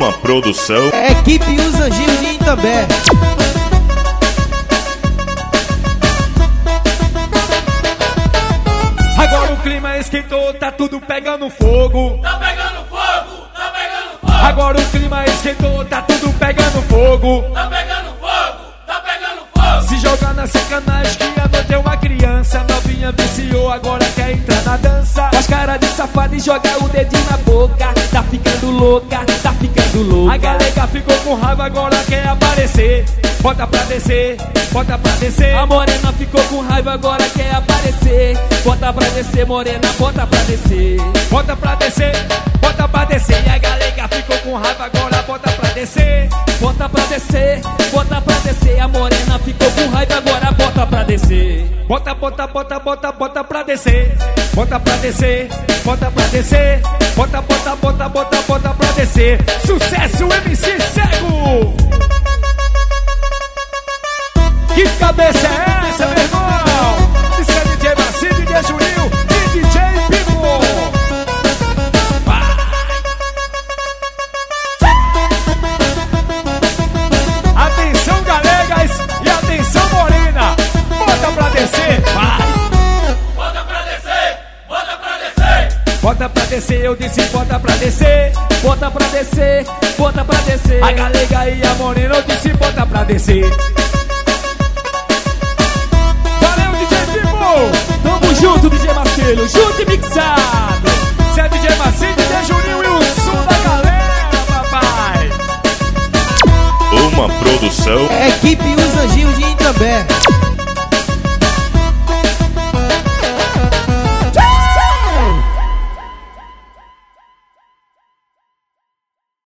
Uma produção. Equipe Os Anjinhos de Itambé. Agora o clima esquentou, tá tudo pegando fogo. Tá pegando fogo, tá pegando fogo. Agora o clima esquentou, tá tudo pegando fogo. Tá pegando fogo, tá pegando fogo. Se jogar na sacanagem que a noite é uma criança. Novinha viciou, agora quer entrar na dança. Faz cara de safado e joga o dedinho na boca. Tá ficando louca, tá ficando louca. A galega ficou com raiva, agora quer aparecer. Bota pra descer, bota pra descer. A morena ficou com raiva, agora quer aparecer. Bota pra descer, morena, bota pra descer. Bota pra descer, bota pra descer. E a galega ficou com raiva, agora bota pra descer. Bota pra descer, bota pra descer. A morena ficou com raiva, agora bota pra descer. Bota, bota, bota, bota, bota pra descer. Bota pra descer, bota pra descer. Bota, bota, bota, bota, bota pra descer. Sucesso, MC Cego! Que cabeça é essa, meu irmão? Isso é DJ Macio, DJ Juninho e DJ Pico. Vai! Atenção, galegas, e atenção, morena. Bota pra descer, vai! Bota pra descer, bota pra descer. Bota pra descer, eu disse bota pra descer. Bota pra descer, bota pra descer. A galega e a morena, eu disse bota pra descer. Tamo junto, DJ Marcelo, junto e mixado. Cê é DJ Marcelo, DJ Juninho e o som da galera, papai. Uma produção. Equipe Os Anjinhos de Itambé.